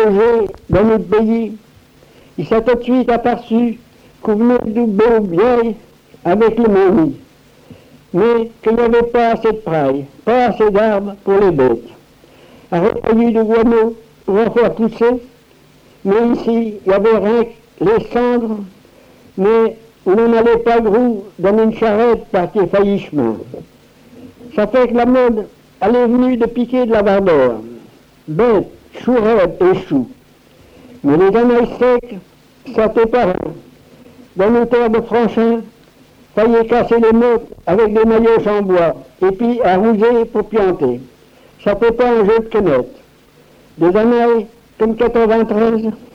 loger dans notre pays, il s'est tout de suite aperçu qu'on venait de beau bien avec le moni, mais qu'il n'y avait pas assez de praille, pas assez d'arbres pour les bêtes. A recueilli du guano pour en faire pousser, mais ici, il y avait rien que les cendres, mais on n'allait pas gros dans une charrette par tes faillissements. Ça fait que la mode, elle est venue de piquer de la barbare, bêtes, chourettes et choux. Mais les ganailles secs, ça t'est pas rien. Dans nos terres de Franchin, fallait casser les mottes avec des maillots en bois, et puis arroser pour planter. Ça fait pas un jeu de quenette. Des années comme 93,